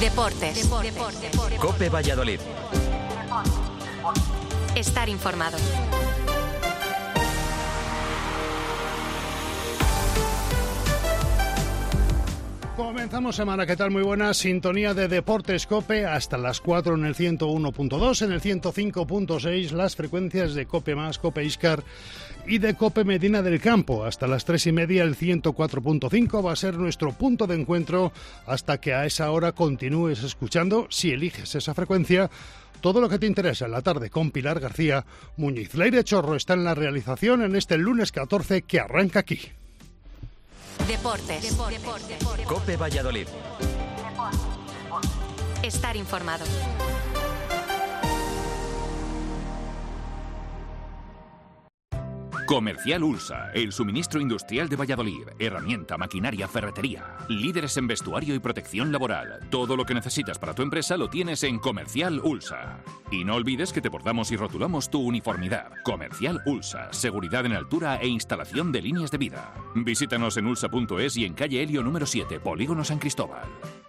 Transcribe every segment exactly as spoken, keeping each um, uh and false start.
Deportes. Deportes. Deportes. COPE Valladolid. Estar informado. Comenzamos semana, ¿qué tal? Muy buena sintonía de Deportes COPE hasta las cuatro en el ciento uno punto dos, en el ciento cinco punto seis las frecuencias de COPE más, COPE Iscar y de COPE Medina del Campo. Hasta las tres y media el ciento cuatro punto cinco va a ser nuestro punto de encuentro hasta que a esa hora continúes escuchando, si eliges esa frecuencia, todo lo que te interesa en la tarde con Pilar García Muñiz. Leire Chorro está en la realización en este lunes catorce que arranca aquí. Deportes. Deportes. Deportes. COPE Valladolid. Estar informado. Comercial Ulsa, el suministro industrial de Valladolid, herramienta, maquinaria, ferretería, líderes en vestuario y protección laboral. Todo lo que necesitas para tu empresa lo tienes en Comercial Ulsa. Y no olvides que te bordamos y rotulamos tu uniformidad. Comercial Ulsa, seguridad en altura e instalación de líneas de vida. Visítanos en ulsa punto es y en calle Helio número siete, Polígono San Cristóbal.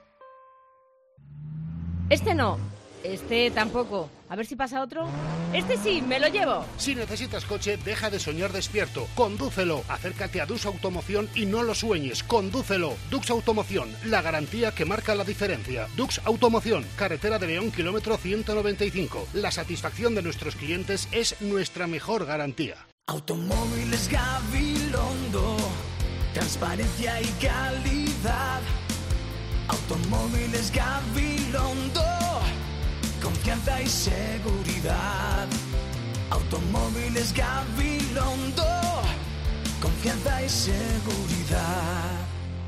Este no. Este tampoco. A ver si pasa otro. Este sí, me lo llevo. Si necesitas coche, deja de soñar despierto. Condúcelo. Acércate a Dux Automoción y no lo sueñes. Condúcelo. Dux Automoción, la garantía que marca la diferencia. Dux Automoción, carretera de León, kilómetro ciento noventa y cinco. La satisfacción de nuestros clientes es nuestra mejor garantía. Automóviles Gabilondo, transparencia y calidad. Automóviles Gabilondo, confianza y seguridad. Automóviles Gabilondo, confianza y seguridad.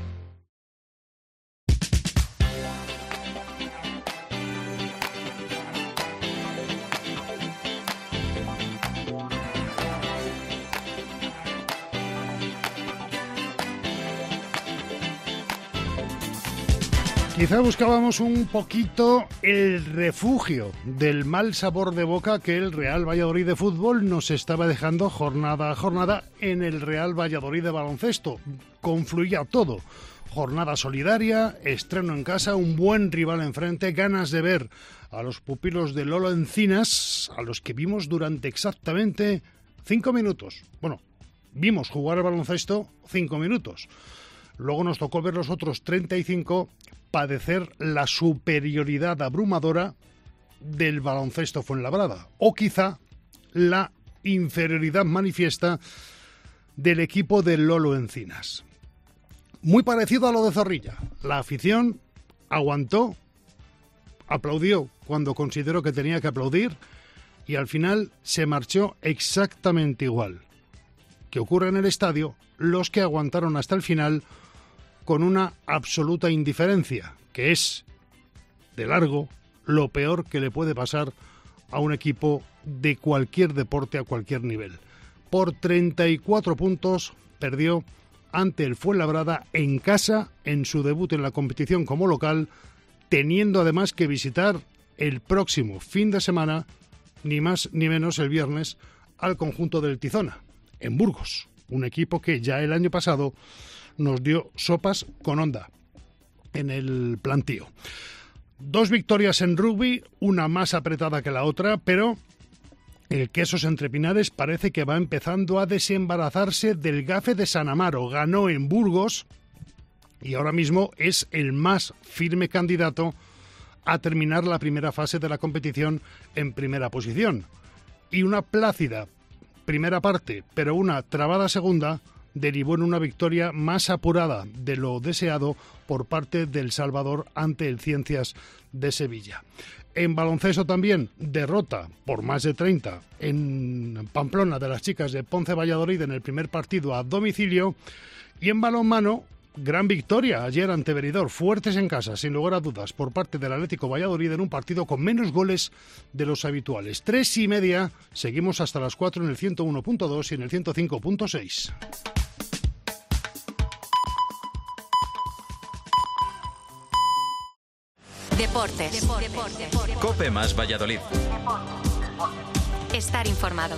Quizá buscábamos un poquito el refugio del mal sabor de boca que el Real Valladolid de fútbol nos estaba dejando jornada a jornada en el Real Valladolid de baloncesto. Confluía todo. Jornada solidaria, estreno en casa, un buen rival enfrente, ganas de ver a los pupilos de Lolo Encinas, a los que vimos durante exactamente cinco minutos. Bueno, vimos jugar al baloncesto cinco minutos. Luego nos tocó ver los otros treinta y cinco padecer la superioridad abrumadora del baloncesto Fuenlabrada, o quizá la inferioridad manifiesta del equipo de Lolo Encinas. Muy parecido a lo de Zorrilla. La afición aguantó, aplaudió cuando consideró que tenía que aplaudir y al final se marchó exactamente igual. Que ocurre en el estadio, los que aguantaron hasta el final con una absoluta indiferencia, que es, de largo, lo peor que le puede pasar a un equipo de cualquier deporte a cualquier nivel. Por treinta y cuatro puntos perdió ante el Fuenlabrada en casa en su debut en la competición como local, teniendo además que visitar el próximo fin de semana, ni más ni menos el viernes, al conjunto del Tizona, en Burgos, un equipo que ya el año pasado nos dio sopas con onda en el plantío. Dos victorias en rugby, una más apretada que la otra, pero el Quesos Entre Pinares parece que va empezando a desembarazarse del gafe de San Amaro. Ganó en Burgos y ahora mismo es el más firme candidato a terminar la primera fase de la competición en primera posición. Y una plácida primera parte, pero una trabada segunda, derivó en una victoria más apurada de lo deseado por parte del Salvador ante el Ciencias de Sevilla. En baloncesto también, derrota por más de treinta en Pamplona de las chicas de Ponce Valladolid en el primer partido a domicilio. Y en balonmano, gran victoria ayer ante Benidorm, fuertes en casa, sin lugar a dudas, por parte del Atlético Valladolid en un partido con menos goles de los habituales. Tres y media, seguimos hasta las cuatro en el ciento uno punto dos y en el ciento cinco punto seis. Deportes. Deportes. Deportes. COPE más Valladolid. Estar informado.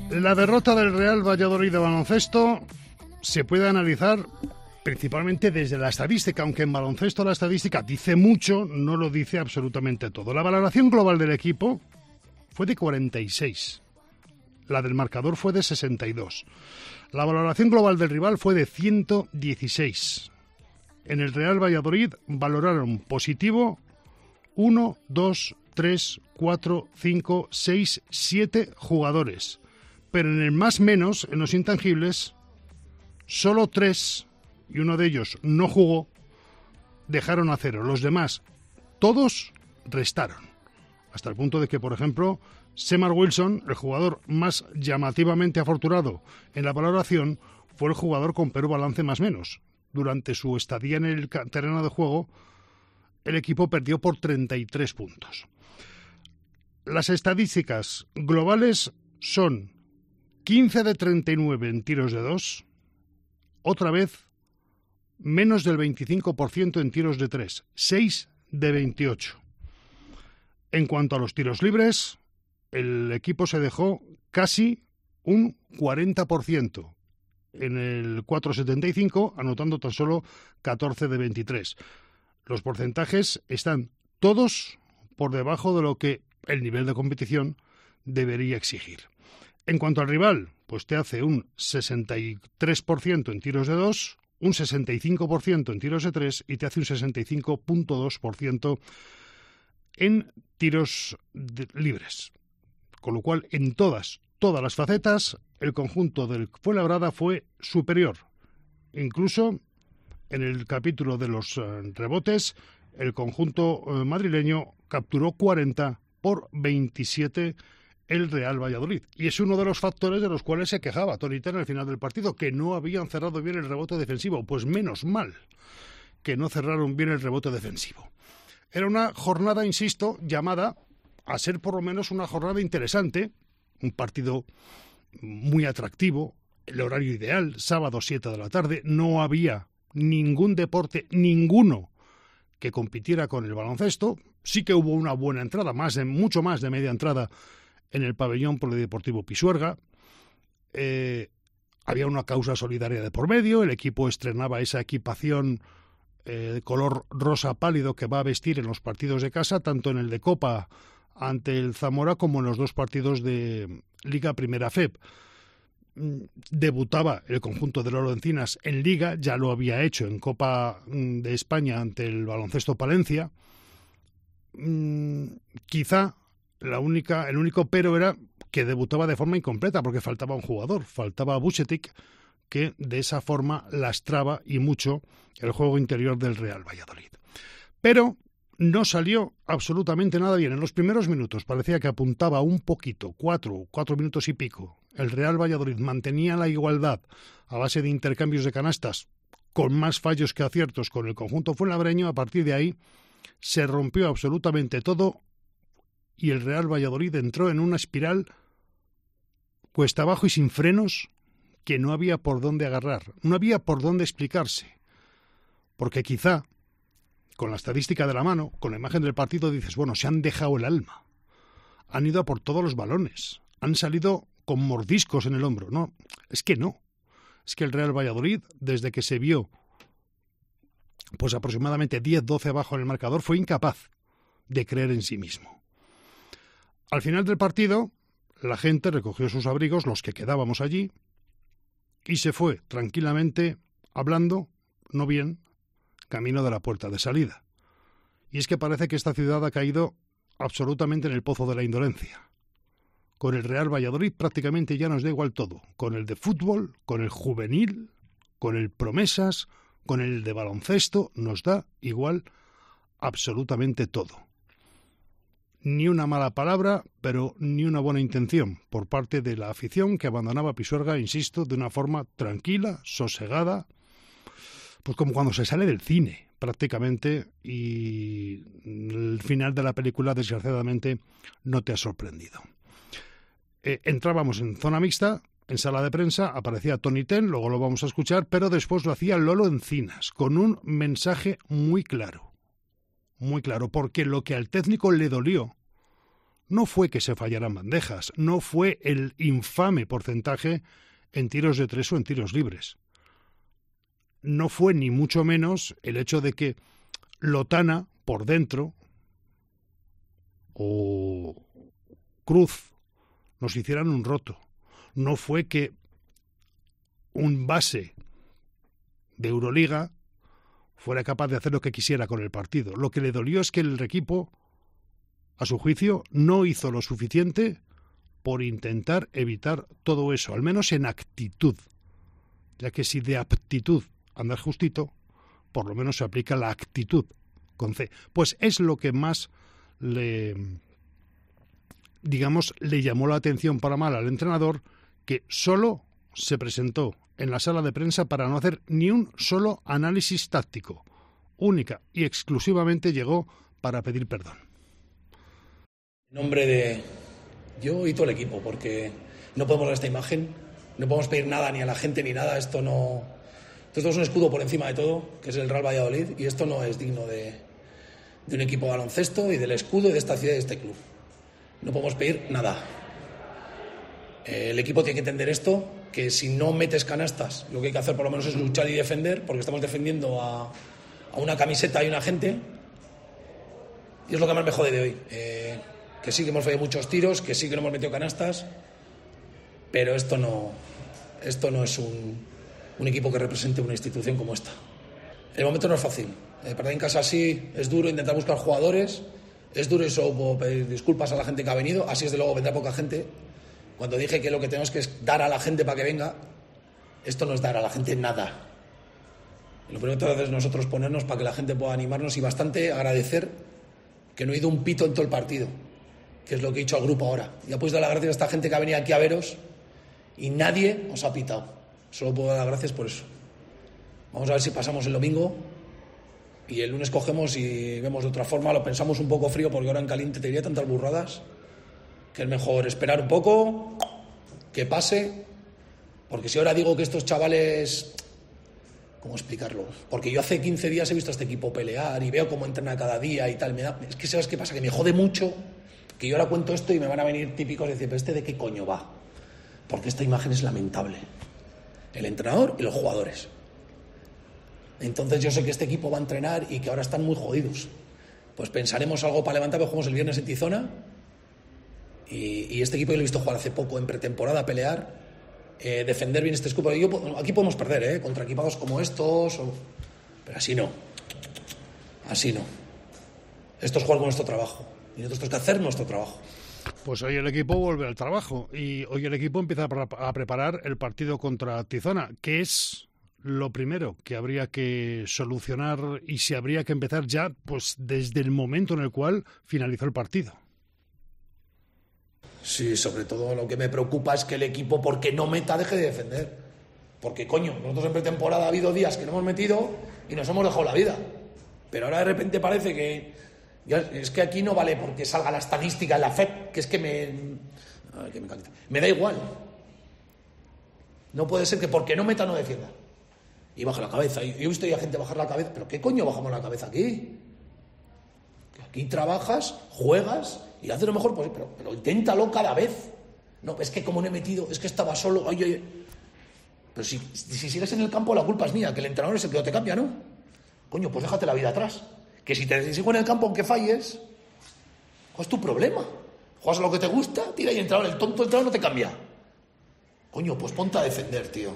La derrota del Real Valladolid de baloncesto se puede analizar principalmente desde la estadística, aunque en baloncesto la estadística dice mucho, no lo dice absolutamente todo. La valoración global del equipo fue de cuarenta y seis. La del marcador fue de sesenta y dos. La valoración global del rival fue de ciento dieciséis. En el Real Valladolid valoraron positivo uno, dos, tres, cuatro, cinco, seis, siete jugadores. Pero en el más menos, en los intangibles, solo tres, y uno de ellos no jugó, dejaron a cero. Los demás, todos, restaron. Hasta el punto de que, por ejemplo, Semar Wilson, el jugador más llamativamente afortunado en la valoración, fue el jugador con peor balance más menos. Durante su estadía en el terreno de juego, el equipo perdió por treinta y tres puntos. Las estadísticas globales son quince de treinta y nueve en tiros de dos, otra vez menos del veinticinco por ciento en tiros de tres, seis de veintiocho. En cuanto a los tiros libres, el equipo se dejó casi un cuarenta por ciento en el cuatro setenta y cinco, anotando tan solo catorce de veintitrés. Los porcentajes están todos por debajo de lo que el nivel de competición debería exigir. En cuanto al rival, pues te hace un sesenta y tres por ciento en tiros de dos, un sesenta y cinco por ciento en tiros de tres y te hace un sesenta y cinco punto dos por ciento en tiros de, libres. Con lo cual, en todas, todas las facetas, el conjunto del Fuenlabrada fue superior. Incluso en el capítulo de los uh, rebotes, el conjunto uh, madrileño capturó cuarenta por veintisiete el Real Valladolid. Y es uno de los factores de los cuales se quejaba Toni Ten al final del partido, que no habían cerrado bien el rebote defensivo. Pues menos mal que no cerraron bien el rebote defensivo. Era una jornada, insisto, llamada a ser por lo menos una jornada interesante, un partido muy atractivo, el horario ideal, sábado siete de la tarde, no había ningún deporte, ninguno, que compitiera con el baloncesto. Sí que hubo una buena entrada, más de, mucho más de media entrada en el pabellón polideportivo Pisuerga. Eh, había una causa solidaria de por medio, el equipo estrenaba esa equipación eh, de color rosa pálido que va a vestir en los partidos de casa, tanto en el de Copa ante el Zamora como en los dos partidos de Liga Primera F E P. Debutaba el conjunto de Loro Encinas en Liga, ya lo había hecho en Copa de España ante el Baloncesto Palencia. Quizá la única, el único pero era que debutaba de forma incompleta porque faltaba un jugador, faltaba Vucetic, que de esa forma lastraba y mucho el juego interior del Real Valladolid. Pero no salió absolutamente nada bien. En los primeros minutos parecía que apuntaba un poquito, cuatro, cuatro minutos y pico. El Real Valladolid mantenía la igualdad a base de intercambios de canastas, con más fallos que aciertos con el conjunto fuenlabreño. A partir de ahí se rompió absolutamente todo y el Real Valladolid entró en una espiral cuesta abajo y sin frenos que no había por dónde agarrar, no había por dónde explicarse. Porque quizá, con la estadística de la mano, con la imagen del partido, dices, bueno, se han dejado el alma. Han ido a por todos los balones. Han salido con mordiscos en el hombro. No, es que no. Es que el Real Valladolid, desde que se vio pues aproximadamente diez doce abajo en el marcador, fue incapaz de creer en sí mismo. Al final del partido, la gente recogió sus abrigos, los que quedábamos allí, y se fue tranquilamente, hablando, no bien, camino de la puerta de salida. Y es que parece que esta ciudad ha caído absolutamente en el pozo de la indolencia. Con el Real Valladolid prácticamente ya nos da igual todo. Con el de fútbol, con el juvenil, con el promesas, con el de baloncesto, nos da igual absolutamente todo. Ni una mala palabra, pero ni una buena intención por parte de la afición que abandonaba Pisuerga, insisto, de una forma tranquila, sosegada, pues como cuando se sale del cine, prácticamente, y el final de la película, desgraciadamente, no te ha sorprendido. Eh, entrábamos en zona mixta, en sala de prensa, aparecía Toni Ten, luego lo vamos a escuchar, pero después lo hacía Lolo Encinas, con un mensaje muy claro, muy claro, porque lo que al técnico le dolió no fue que se fallaran bandejas, no fue el infame porcentaje en tiros de tres o en tiros libres. No fue ni mucho menos el hecho de que Lotana, por dentro, o Cruz, nos hicieran un roto. No fue que un base de Euroliga fuera capaz de hacer lo que quisiera con el partido. Lo que le dolió es que el equipo, a su juicio, no hizo lo suficiente por intentar evitar todo eso, al menos en actitud, ya que si de aptitud anda justito, por lo menos se aplica la actitud con C. Pues es lo que más le, digamos, le llamó la atención para mal al entrenador, que solo se presentó en la sala de prensa para no hacer ni un solo análisis táctico. Única y exclusivamente llegó para pedir perdón. En nombre de yo y todo el equipo, porque no podemos dar esta imagen, no podemos pedir nada ni a la gente ni nada, esto no... Esto es un escudo por encima de todo, que es el Real Valladolid, y esto no es digno de, de un equipo de baloncesto y del escudo y de esta ciudad y de este club. No podemos pedir nada. Eh, el equipo tiene que entender esto, que si no metes canastas, lo que hay que hacer por lo menos es luchar y defender, porque estamos defendiendo a, a una camiseta y una gente, y es lo que más me jode de hoy. Eh, que sí que hemos fallado muchos tiros, que sí que no hemos metido canastas, pero esto no, esto no es un, un equipo que represente una institución como esta. El momento no es fácil. Eh, perder en casa sí es duro, intentar buscar jugadores, es duro y solo puedo pedir disculpas a la gente que ha venido, así es de luego vendrá poca gente. Cuando dije que lo que tenemos que es dar a la gente para que venga, esto no es dar a la gente nada. Lo primero que tenemos es nosotros ponernos para que la gente pueda animarnos y bastante agradecer que no he ido un pito en todo el partido, que es lo que he dicho al grupo ahora. Ya podéis dar las gracias a esta gente que ha venido aquí a veros y nadie os ha pitado. Solo puedo dar las gracias por eso. Vamos a ver si pasamos el domingo y el lunes cogemos y vemos de otra forma. Lo pensamos un poco frío porque ahora en caliente te diría tantas burradas que es mejor esperar un poco, que pase, porque si ahora digo que estos chavales... ¿Cómo explicarlo? Porque yo hace quince días he visto a este equipo pelear y veo cómo entrena cada día y tal. Me da... Es que ¿sabes qué pasa? Que me jode mucho que yo ahora cuento esto y me van a venir típicos y decir, ¿pero este de qué coño va? Porque esta imagen es lamentable. El entrenador y los jugadores. Entonces yo sé que este equipo va a entrenar y que ahora están muy jodidos. Pues pensaremos algo para levantar, porque jugamos el viernes en Tizona y, y este equipo yo lo he visto jugar hace poco en pretemporada, pelear, eh, defender bien este escudo. Yo, aquí podemos perder, ¿eh? Contra equipados como estos, o... pero así no. Así no. Esto es jugar con nuestro trabajo y nosotros tenemos que hacer nuestro trabajo. Pues hoy el equipo vuelve al trabajo y hoy el equipo empieza a preparar el partido contra Tizona, que es lo primero que habría que solucionar y se habría que empezar ya pues desde el momento en el cual finalizó el partido. Sí, sobre todo lo que me preocupa es que el equipo, porque no meta, deje de defender. Porque, coño, nosotros en pretemporada ha habido días que no hemos metido y nos hemos dejado la vida. Pero ahora de repente parece que... Ya, es que aquí no vale porque salga la estadística en la F E P, que es que me... Ay, que me, me da igual. No puede ser que porque no meta no defienda. Y baja la cabeza. Yo he visto ya gente bajar la cabeza. ¿Pero qué coño bajamos la cabeza aquí? Que aquí trabajas, juegas y haces lo mejor posible. Pero, pero inténtalo cada vez. No, es que como no he metido, es que estaba solo. Ay, ay, ay. Pero si, si sigues en el campo, la culpa es mía, que el entrenador es el que no te cambia, ¿no? Coño, pues déjate la vida atrás. Que si te sigo en el campo aunque falles, ¿cuál es tu problema? Juegas a lo que te gusta, tira y el entrenador, el tonto entrenador no te cambia. Coño, pues ponte a defender, tío.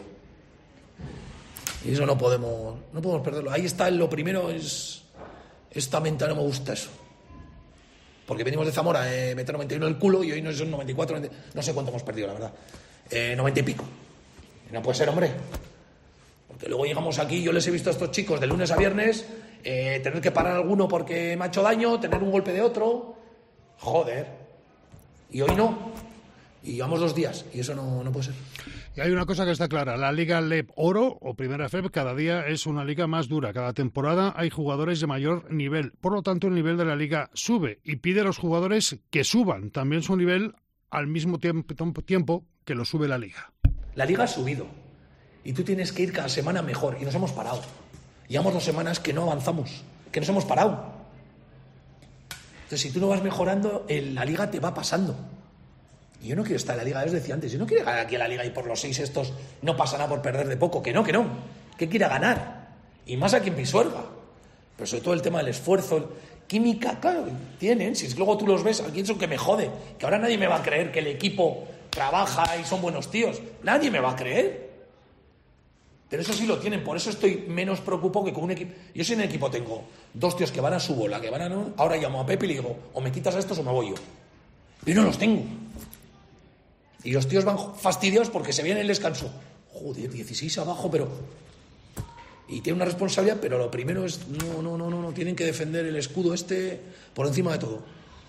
Y eso no podemos, no podemos perderlo. Ahí está, lo primero es... Esta menta no me gusta eso. Porque venimos de Zamora, eh, meter noventa y uno en el culo y hoy no son noventa y cuatro, noventa, no sé cuánto hemos perdido, la verdad. Eh, noventa y pico. No puede ser, hombre. Porque luego llegamos aquí, yo les he visto a estos chicos de lunes a viernes, eh, tener que parar a alguno porque me ha hecho daño, tener un golpe de otro. Joder. Y hoy no. Y llevamos dos días y eso no, no puede ser. Y hay una cosa que está clara, la Liga L E P Oro o Primera F E P cada día es una liga más dura. Cada temporada hay jugadores de mayor nivel, por lo tanto el nivel de la liga sube y pide a los jugadores que suban también su nivel al mismo tiempo, tiempo que lo sube la liga. La liga ha subido y tú tienes que ir cada semana mejor y nos hemos parado. Llevamos dos semanas que no avanzamos, que nos hemos parado. Entonces, si tú no vas mejorando, en la liga te va pasando. Y yo no quiero estar en la liga, ya os decía antes, yo no quiero ganar aquí en la liga y por los seis estos no pasa nada por perder de poco, que no, que no, que quiera ganar. Y más aquí en Pisuerga. Pero sobre todo el tema del esfuerzo, química, claro, tienen, si es que luego tú los ves, alguien son que me jode, que ahora nadie me va a creer que el equipo trabaja y son buenos tíos, nadie me va a creer. Pero eso sí lo tienen, por eso estoy menos preocupado que con un equipo. Yo si en el equipo tengo dos tíos que van a su bola, que van a... No, ahora llamo a Pepe y le digo, o me quitas a estos o me voy yo. Yo no los tengo. Y los tíos van fastidiados porque se viene el descanso. Joder, dieciséis abajo, pero... Y tienen una responsabilidad, pero lo primero es... No, no, no, no, no, tienen que defender el escudo este por encima de todo.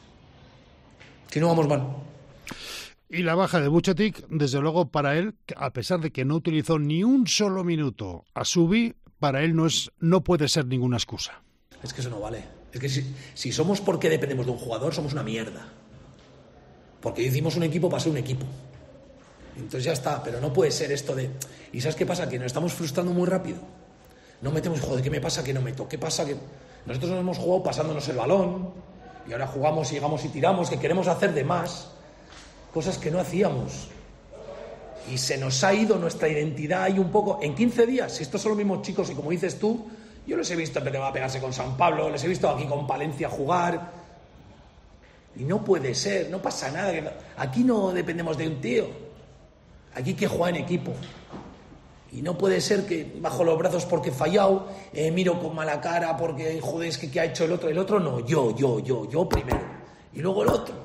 Si no, vamos mal. Y la baja de Vucetich, desde luego para él, a pesar de que no utilizó ni un solo minuto a Subi, para él no es, no puede ser ninguna excusa. Es que eso no vale. Es que si, si somos porque dependemos de un jugador, somos una mierda. Porque hicimos un equipo para ser un equipo. Entonces ya está, pero no puede ser esto de... ¿Y sabes qué pasa? Que nos estamos frustrando muy rápido. No metemos, joder, ¿qué me pasa que no meto? ¿Qué pasa que...? Nosotros nos hemos jugado pasándonos el balón y ahora jugamos y llegamos y tiramos, que queremos hacer de más. Cosas que no hacíamos. Y se nos ha ido nuestra identidad ahí un poco. En quince días, si estos son los mismos chicos y como dices tú, yo les he visto empezar a pegarse con San Pablo, les he visto aquí con Palencia jugar. Y no puede ser, no pasa nada. Aquí no dependemos de un tío. Aquí hay que jugar en equipo. Y no puede ser que bajo los brazos porque he fallado, eh, miro con mala cara porque, joder, es que ¿qué ha hecho el otro? El otro no, yo, yo, yo, yo primero. Y luego el otro.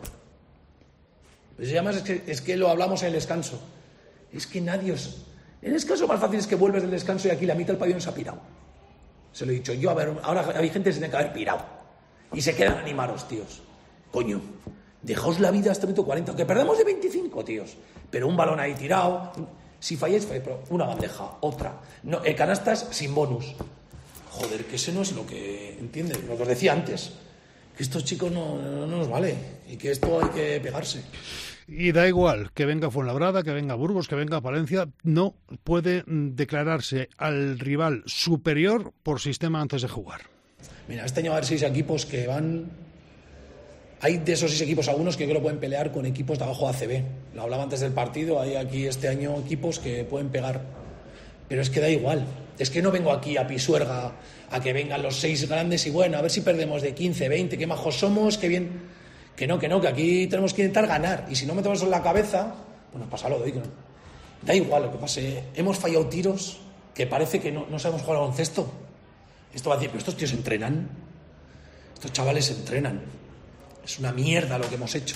Pues además es que, es que lo hablamos en el descanso. Es que nadie os... En el descanso más fácil es que vuelves del descanso y aquí la mitad del pabellón se ha pirado. Se lo he dicho yo, a ver, ahora hay gente que se tiene que haber pirado. Y se quedan animaros, tíos. Coño, dejaos la vida hasta el minuto cuarenta, que perdemos de veinticinco, tíos. Pero un balón ahí tirado, si falláis, pero una bandeja, otra. No, eh, canastas sin bonus. Joder, que ese no es lo que... ¿Entiendes? Lo que os decía antes. Que estos chicos no, no, no nos vale. Y que esto hay que pegarse. Y da igual que venga Fuenlabrada, que venga Burgos, que venga Palencia, no puede declararse al rival superior por sistema antes de jugar. Mira, este año va a haber seis equipos que van... Hay de esos seis equipos algunos que creo que pueden pelear con equipos de abajo de A C B. Lo hablaba antes del partido, hay aquí este año equipos que pueden pegar. Pero es que da igual. Es que no vengo aquí a Pisuerga a que vengan los seis grandes y bueno, a ver si perdemos de quince, veinte, qué majos somos, qué bien... Que no, que no, que aquí tenemos que intentar ganar. Y si no metemos eso en la cabeza, pues nos pasa lo de hoy. Da igual lo que pase. Hemos fallado tiros que parece que no, no sabemos jugar al baloncesto. Esto va a decir, pero estos tíos entrenan. Estos chavales entrenan. Es una mierda lo que hemos hecho.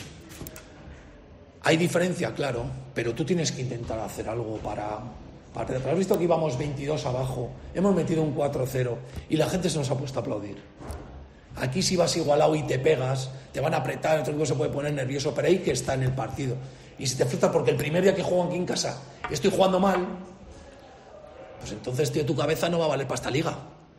Hay diferencia, claro, pero tú tienes que intentar hacer algo para... para ¿has visto que íbamos veintidós abajo? Hemos metido un cuatro cero y la gente se nos ha puesto a aplaudir. Aquí si vas igualado y te pegas, te van a apretar, otro equipo se puede poner nervioso, pero hay que estar en el partido. Y si te frustras porque el primer día que juego aquí en casa estoy jugando mal, pues entonces, tío, tu cabeza no va a valer para esta liga.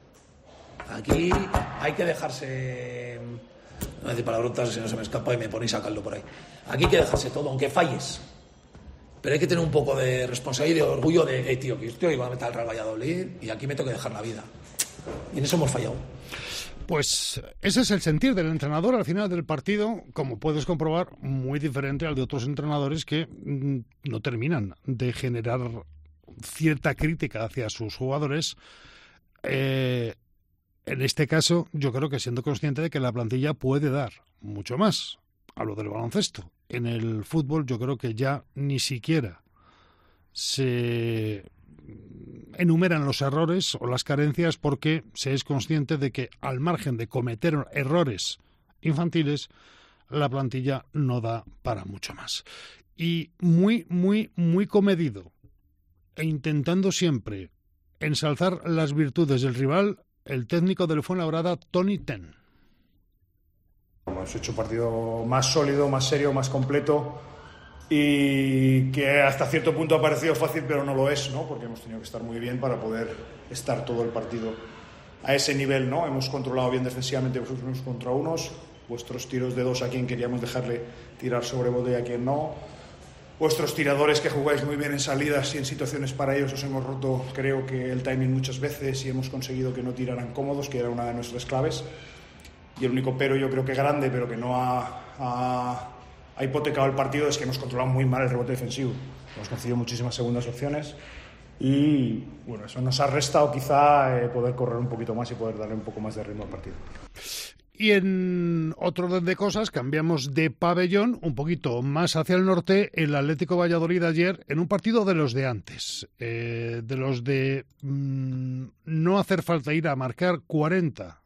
Aquí hay que dejarse... No voy a decir palabrotas, si no se me escapa y me ponéis a sacarlo por ahí. Aquí hay que dejarse todo, aunque falles. Pero hay que tener un poco de responsabilidad y de orgullo de, hey, tío, que estoy iba a meter al Real Valladolid y aquí me tengo que dejar la vida. Y en eso hemos fallado. Pues ese es el sentir del entrenador al final del partido, como puedes comprobar, muy diferente al de otros entrenadores que mm, no terminan de generar cierta crítica hacia sus jugadores. Eh, en este caso, yo creo que siendo consciente de que la plantilla puede dar mucho más. Hablo del baloncesto. En el fútbol yo creo que ya ni siquiera se enumeran los errores o las carencias porque se es consciente de que al margen de cometer errores infantiles, la plantilla no da para mucho más. Y muy, muy, muy comedido e intentando siempre ensalzar las virtudes del rival, el técnico del Fuenlabrada, Tony Ten. Hemos hecho un partido más sólido, más serio, más completo y que hasta cierto punto ha parecido fácil, pero no lo es, ¿no? Porque hemos tenido que estar muy bien para poder estar todo el partido a ese nivel, ¿no? Hemos controlado bien defensivamente unos contra unos, vuestros tiros de dos a quien queríamos dejarle tirar sobre bote y a quien no, vuestros tiradores que jugáis muy bien en salidas y en situaciones para ellos os hemos roto, creo que el timing muchas veces y hemos conseguido que no tiraran cómodos, que era una de nuestras claves. y el único pero yo creo que grande, pero que no ha, ha, ha hipotecado el partido, es que hemos controlado muy mal el rebote defensivo. Hemos conseguido muchísimas segundas opciones y bueno, eso nos ha restado quizá eh, poder correr un poquito más y poder darle un poco más de ritmo al partido. Y en otro orden de cosas, cambiamos de pabellón un poquito más hacia el norte. El Atlético Valladolid ayer en un partido de los de antes, eh, de los de mmm, no hacer falta ir a marcar cuarenta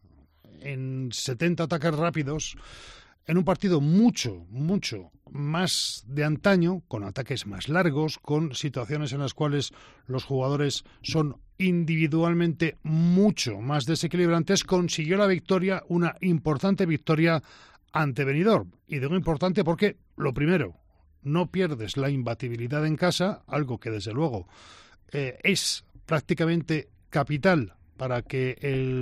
en setenta ataques rápidos, en un partido mucho, mucho más de antaño, con ataques más largos, con situaciones en las cuales los jugadores son individualmente mucho más desequilibrantes, consiguió la victoria, una importante victoria ante Benidorm. Y digo importante porque, lo primero, no pierdes la imbatibilidad en casa, algo que desde luego eh, es prácticamente capital para que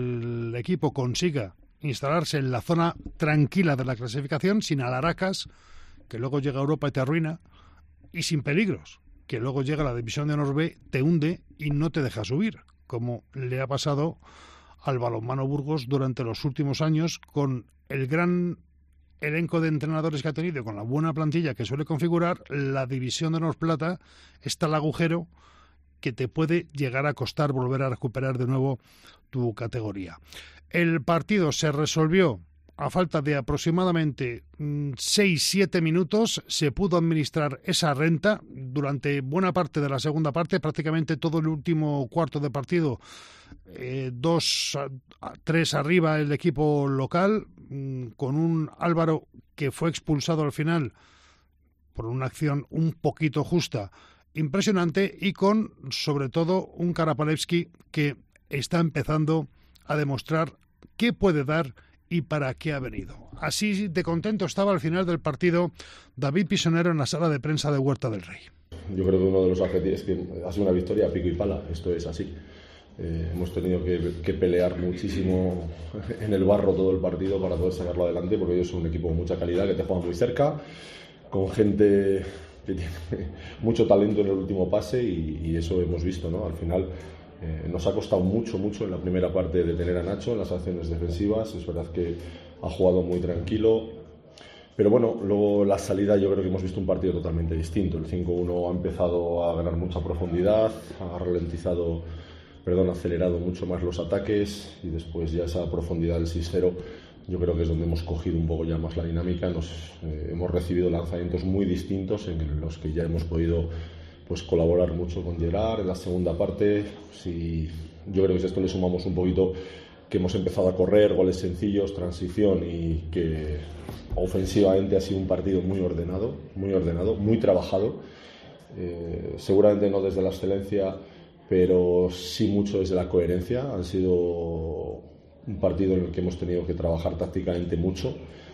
el equipo consiga instalarse en la zona tranquila de la clasificación, sin alaracas, que luego llega a Europa y te arruina, y sin peligros, que luego llega a la División de Honor B, te hunde y no te deja subir, como le ha pasado al Balonmano Burgos durante los últimos años, con el gran elenco de entrenadores que ha tenido, con la buena plantilla que suele configurar. La División de Honor Plata está el agujero que te puede llegar a costar volver a recuperar de nuevo tu categoría. El partido se resolvió a falta de aproximadamente seis siete minutos. Se pudo administrar esa renta durante buena parte de la segunda parte, prácticamente todo el último cuarto de partido, eh, dos a tres arriba el equipo local, mmm, con un Álvaro que fue expulsado al final por una acción un poquito justa, impresionante, y con sobre todo un Karapalevski que está empezando a demostrar qué puede dar y para qué ha venido. Así de contento estaba al final del partido David Pisonero en la sala de prensa de Huerta del Rey. Yo creo que uno de los objetivos es que ha sido una victoria a pico y pala, esto es así. Eh, hemos tenido que, que pelear muchísimo en el barro todo el partido para poder sacarlo adelante, porque ellos son un equipo con mucha calidad, que te juega muy cerca, con gente que tiene mucho talento en el último pase, y, y eso hemos visto, ¿no? Al final Eh, nos ha costado mucho, mucho en la primera parte de tener a Nacho en las acciones defensivas. Es verdad que ha jugado muy tranquilo, pero bueno, luego la salida yo creo que hemos visto un partido totalmente distinto. El cinco uno ha empezado a ganar mucha profundidad, ha ralentizado, perdón, acelerado mucho más los ataques, y después ya esa profundidad del seis cero yo creo que es donde hemos cogido un poco ya más la dinámica. Nos, eh, hemos recibido lanzamientos muy distintos en los que ya hemos podido pues colaborar mucho con Gerard en la segunda parte. Si, yo creo que si esto le sumamos un poquito que hemos empezado a correr, goles sencillos, transición, y que ofensivamente ha sido un partido muy ordenado, muy ordenado, muy trabajado, eh, seguramente no desde la excelencia, pero sí mucho desde la coherencia. Ha sido un partido en el que hemos tenido que trabajar tácticamente mucho.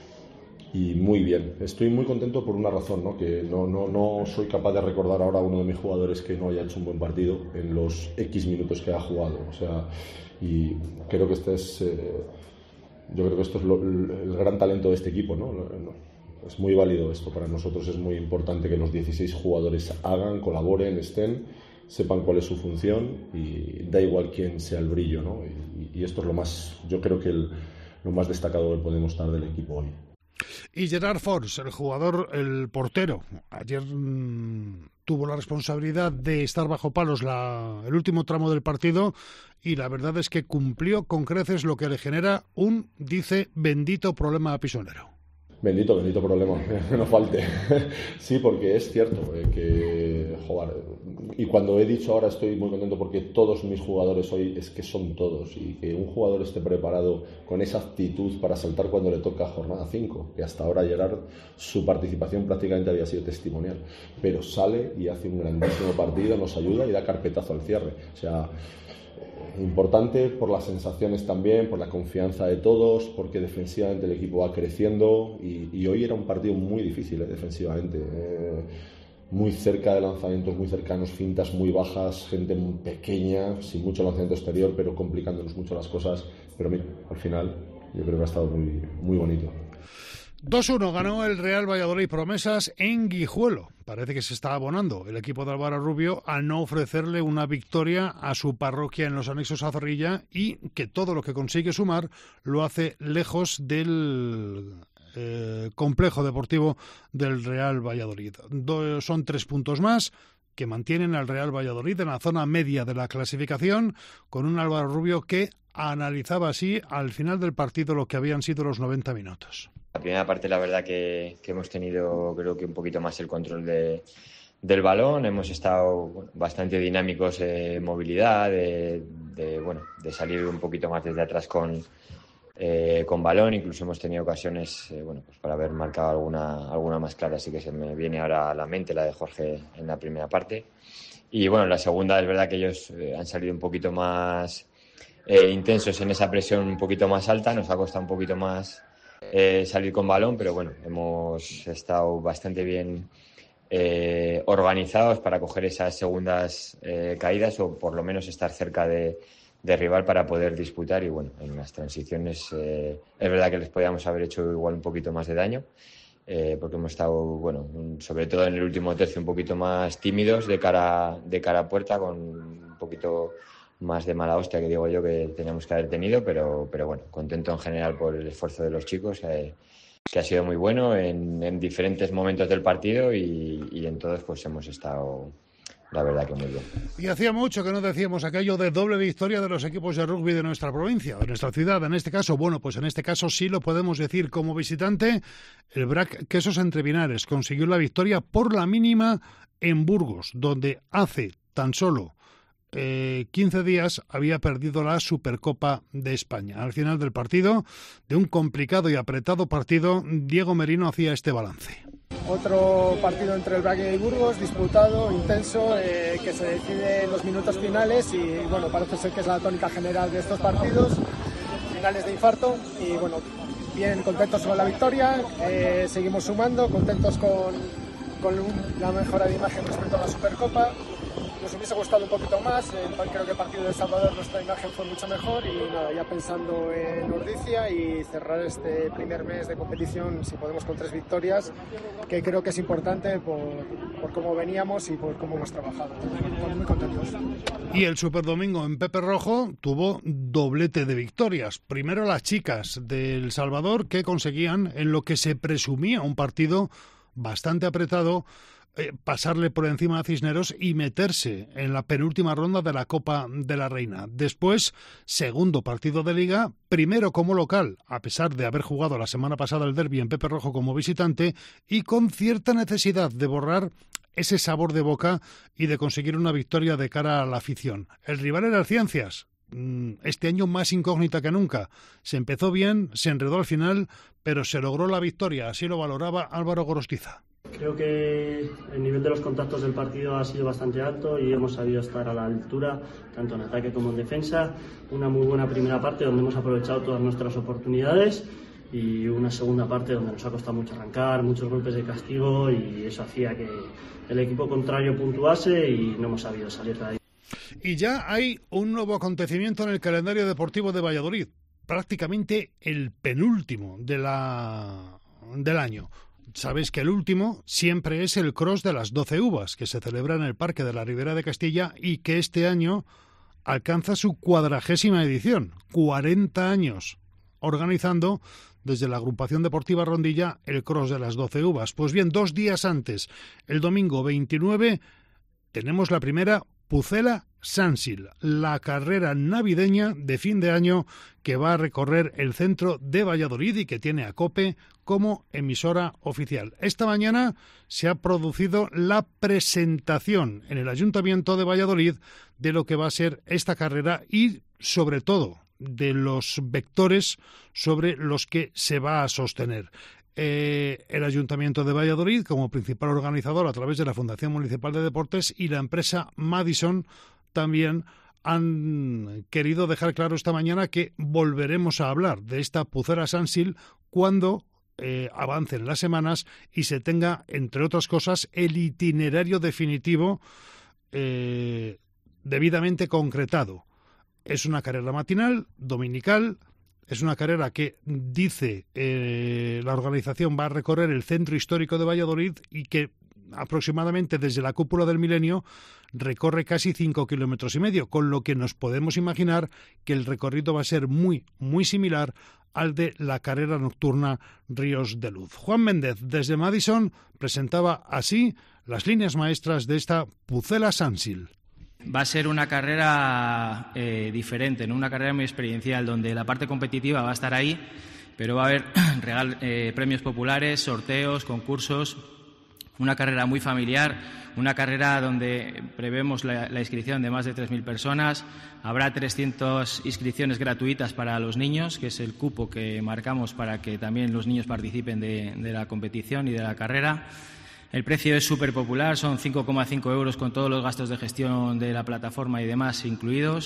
Y muy bien, estoy muy contento por una razón, ¿no? Que no, no, no soy capaz de recordar ahora a uno de mis jugadores que no haya hecho un buen partido en los X minutos que ha jugado. O sea, y creo que este es, eh, yo creo que esto es lo, el gran talento de este equipo, ¿no? Es muy válido esto para nosotros, es muy importante que los dieciséis jugadores hagan, colaboren, estén, sepan cuál es su función, y da igual quién sea el brillo, ¿no? Y, y esto es lo más, yo creo que el, lo más destacado que podemos dar del equipo hoy. Y Gerard Force, el jugador, el portero, ayer mmm, tuvo la responsabilidad de estar bajo palos la, el último tramo del partido, y la verdad es que cumplió con creces, lo que le genera un, dice, bendito problema a Pisonero. Bendito, bendito problema, que no falte. Sí, porque es cierto eh, que, joder, y cuando he dicho ahora estoy muy contento porque todos mis jugadores hoy es que son todos, y que un jugador esté preparado con esa actitud para saltar cuando le toca jornada cinco, que hasta ahora Gerard, su participación prácticamente había sido testimonial, pero sale y hace un grandísimo partido, nos ayuda y da carpetazo al cierre. O sea, importante por las sensaciones también, por la confianza de todos, porque defensivamente el equipo va creciendo, y, y hoy era un partido muy difícil eh, defensivamente, eh, muy cerca de lanzamientos muy cercanos, fintas muy bajas, gente muy pequeña, sin mucho lanzamiento exterior, pero complicándonos mucho las cosas. Pero mira, al final yo creo que ha estado muy, muy bonito. dos uno ganó el Real Valladolid Promesas en Guijuelo. Parece que se está abonando el equipo de Álvaro Rubio al no ofrecerle una victoria a su parroquia en los anexos a Zorrilla, y que todo lo que consigue sumar lo hace lejos del eh, complejo deportivo del Real Valladolid. Do, son tres puntos más que mantienen al Real Valladolid en la zona media de la clasificación, con un Álvaro Rubio que analizaba así al final del partido lo que habían sido los noventa minutos. La primera parte, la verdad que, que hemos tenido, creo que un poquito más el control de, del balón. Hemos estado bueno, bastante dinámicos en eh, movilidad, de, de, bueno, de salir un poquito más desde atrás con, eh, con balón. Incluso hemos tenido ocasiones eh, bueno, pues para haber marcado alguna, alguna más clara. Así que se me viene ahora a la mente la de Jorge en la primera parte. Y bueno, en la segunda es verdad que ellos eh, han salido un poquito más eh, intensos en esa presión un poquito más alta. Nos ha costado un poquito más Eh, salir con balón, pero bueno, hemos estado bastante bien eh, organizados para coger esas segundas eh, caídas, o por lo menos estar cerca de, de rival para poder disputar. Y bueno, en las transiciones eh, es verdad que les podíamos haber hecho igual un poquito más de daño, eh, porque hemos estado, bueno, sobre todo en el último tercio, un poquito más tímidos de cara, de cara a puerta, con un poquito más de mala hostia, que digo yo, que teníamos que haber tenido, pero, pero bueno, contento en general por el esfuerzo de los chicos, eh, que ha sido muy bueno en, en diferentes momentos del partido, y, y en todos pues hemos estado, la verdad, que muy bien. Y hacía mucho que no decíamos aquello de doble victoria de los equipos de rugby de nuestra provincia, de nuestra ciudad. En este caso, bueno, pues en este caso sí lo podemos decir. Como visitante, el B R A C Quesos Entrepinares consiguió la victoria por la mínima en Burgos, donde hace tan solo Eh, quince días había perdido la Supercopa de España. Al final del partido, de un complicado y apretado partido, Diego Merino hacía este balance. Otro partido entre el Braga y Burgos, disputado, intenso, eh, que se decide en los minutos finales, y bueno, parece ser que es la tónica general de estos partidos, finales de infarto. Y bueno, bien contentos con la victoria, eh, seguimos sumando, contentos con, con la mejora de imagen respecto a la Supercopa. Nos hubiese gustado un poquito más, eh, creo que el partido de El Salvador nuestra imagen fue mucho mejor, y nada, ya pensando en Ordizia y cerrar este primer mes de competición, si podemos, con tres victorias, que creo que es importante por, por cómo veníamos y por cómo hemos trabajado. Estamos muy contentos. Y el Superdomingo en Pepe Rojo tuvo doblete de victorias. Primero las chicas de El Salvador, que conseguían, en lo que se presumía un partido bastante apretado, Eh, pasarle por encima a Cisneros y meterse en la penúltima ronda de la Copa de la Reina. Después, segundo partido de Liga, primero como local, a pesar de haber jugado la semana pasada el derbi en Pepe Rojo como visitante, y con cierta necesidad de borrar ese sabor de boca y de conseguir una victoria de cara a la afición. El rival era el Ciencias, este año más incógnita que nunca. Se empezó bien, se enredó al final, pero se logró la victoria. Así lo valoraba Álvaro Gorostiza. Creo que el nivel de los contactos del partido ha sido bastante alto y hemos sabido estar a la altura, tanto en ataque como en defensa. Una muy buena primera parte donde hemos aprovechado todas nuestras oportunidades, y una segunda parte donde nos ha costado mucho arrancar, muchos golpes de castigo, y eso hacía que el equipo contrario puntuase y no hemos sabido salir de ahí. Y ya hay un nuevo acontecimiento en el calendario deportivo de Valladolid, prácticamente el penúltimo de la, del año. Sabéis que el último siempre es el Cross de las doce uvas, que se celebra en el Parque de la Ribera de Castilla, y que este año alcanza su cuadragésima edición, cuarenta años organizando desde la agrupación deportiva Rondilla el Cross de las doce uvas. Pues bien, dos días antes, el domingo veintinueve, tenemos la primera Pucela Sansil, la carrera navideña de fin de año que va a recorrer el centro de Valladolid y que tiene a COPE como emisora oficial. Esta mañana se ha producido la presentación en el Ayuntamiento de Valladolid de lo que va a ser esta carrera y, sobre todo, de los vectores sobre los que se va a sostener. Eh, el Ayuntamiento de Valladolid, como principal organizador a través de la Fundación Municipal de Deportes, y la empresa Madison también han querido dejar claro esta mañana que volveremos a hablar de esta Pucela Sansil cuando eh, avancen las semanas y se tenga, entre otras cosas, el itinerario definitivo eh, debidamente concretado. Es una carrera matinal, dominical, Es una carrera que, dice eh, la organización, va a recorrer el centro histórico de Valladolid y que aproximadamente desde la cúpula del Milenio recorre casi cinco kilómetros y medio, con lo que nos podemos imaginar que el recorrido va a ser muy, muy similar al de la carrera nocturna Ríos de Luz. Juan Méndez, desde Madison, presentaba así las líneas maestras de esta Pucela Sansil. Va a ser una carrera eh, diferente, ¿no? Una carrera muy experiencial, donde la parte competitiva va a estar ahí, pero va a haber regal, eh, premios populares, sorteos, concursos, una carrera muy familiar, una carrera donde prevemos la, la inscripción de más de tres mil personas. Habrá trescientas inscripciones gratuitas para los niños, que es el cupo que marcamos para que también los niños participen de, de la competición y de la carrera. El precio es súper popular, son cinco coma cinco euros con todos los gastos de gestión de la plataforma y demás incluidos,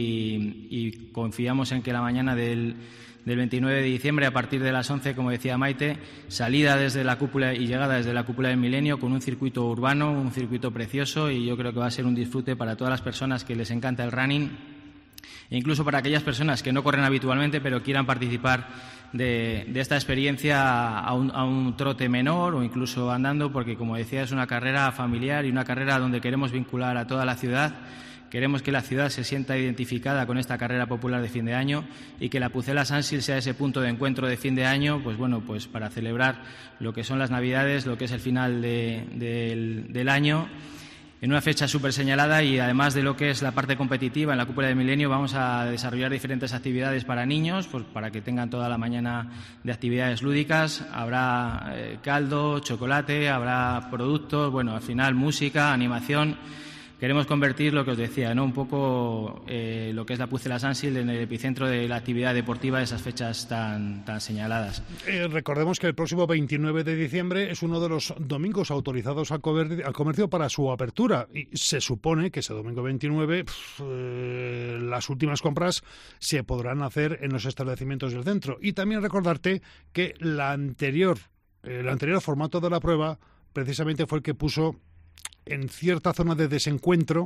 y, y confiamos en que la mañana del, del veintinueve de diciembre, a partir de las once, como decía Maite, salida desde la cúpula y llegada desde la cúpula del Milenio con un circuito urbano, un circuito precioso, y yo creo que va a ser un disfrute para todas las personas que les encanta el running, e incluso para aquellas personas que no corren habitualmente pero quieran participar de, de esta experiencia a un, a un trote menor o incluso andando, porque, como decía, es una carrera familiar y una carrera donde queremos vincular a toda la ciudad. Queremos que la ciudad se sienta identificada con esta carrera popular de fin de año y que la Pucela Sansil sea ese punto de encuentro de fin de año, pues bueno, pues para celebrar lo que son las Navidades, lo que es el final de, del, del año, en una fecha súper señalada. Y además de lo que es la parte competitiva, en la cúpula del Milenio vamos a desarrollar diferentes actividades para niños, pues para que tengan toda la mañana de actividades lúdicas. Habrá eh, caldo, chocolate, habrá productos, bueno, al final música, animación. Queremos convertir lo que os decía, ¿no? Un poco eh, lo que es la Pucela Sansil en el epicentro de la actividad deportiva de esas fechas tan, tan señaladas. Eh, recordemos que el próximo veintinueve de diciembre es uno de los domingos autorizados al, comer al comercio para su apertura, y se supone que ese domingo veintinueve pff, eh, las últimas compras se podrán hacer en los establecimientos del centro. Y también recordarte que la anterior, eh, el anterior formato de la prueba precisamente fue el que puso en cierta zona de desencuentro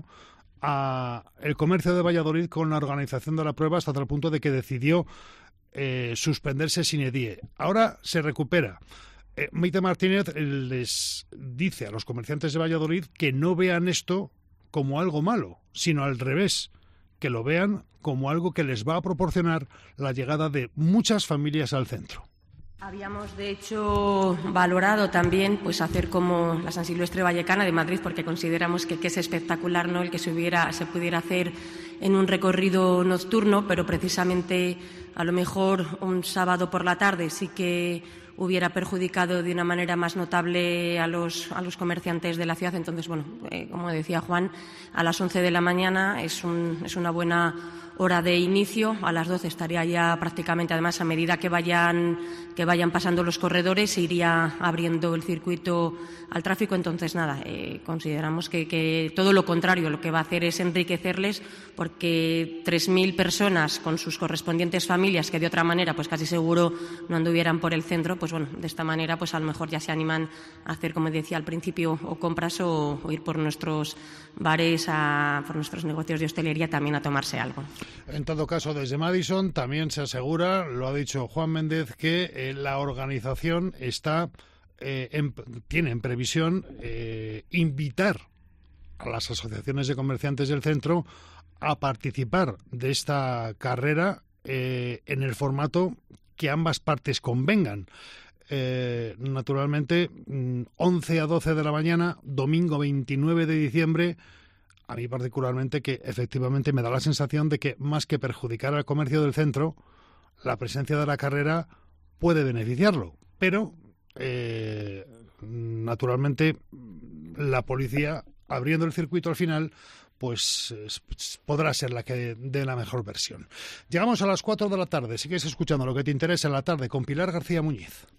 a el comercio de Valladolid con la organización de la prueba, hasta tal punto de que decidió eh, suspenderse sine die. Ahora se recupera. Eh, Maite Martínez les dice a los comerciantes de Valladolid que no vean esto como algo malo, sino al revés, que lo vean como algo que les va a proporcionar la llegada de muchas familias al centro. Habíamos, de hecho, valorado también pues hacer como la San Silvestre Vallecana de Madrid, porque consideramos que, que es espectacular, ¿no?, el que se, hubiera, se pudiera hacer en un recorrido nocturno, pero precisamente a lo mejor un sábado por la tarde sí que hubiera perjudicado de una manera más notable a los, a los comerciantes de la ciudad. Entonces, bueno, eh, como decía Juan, a las once de la mañana es, un, es una buena hora de inicio. A las doce estaría ya prácticamente, además, a medida que vayan, que vayan pasando los corredores, se iría abriendo el circuito al tráfico. Entonces, nada, eh, consideramos que, que todo lo contrario, lo que va a hacer es enriquecerles, porque tres mil personas con sus correspondientes familias, que de otra manera pues casi seguro no anduvieran por el centro, pues bueno, de esta manera pues a lo mejor ya se animan a hacer, como decía al principio, o compras o, o ir por nuestros bares, a, por nuestros negocios de hostelería también a tomarse algo. En todo caso, desde Madison también se asegura, lo ha dicho Juan Méndez, que eh, la organización está eh, en, tiene en previsión eh, invitar a las asociaciones de comerciantes del centro a participar de esta carrera eh, en el formato que ambas partes convengan. Eh, naturalmente, once a doce de la mañana, domingo veintinueve de diciembre, a mí particularmente, que efectivamente me da la sensación de que más que perjudicar al comercio del centro, la presencia de la carrera puede beneficiarlo. Pero, eh, naturalmente, la policía, abriendo el circuito al final, pues podrá ser la que dé la mejor versión. Llegamos a las cuatro de la tarde. Sigues escuchando Lo que te interesa en la tarde con Pilar García Muñiz.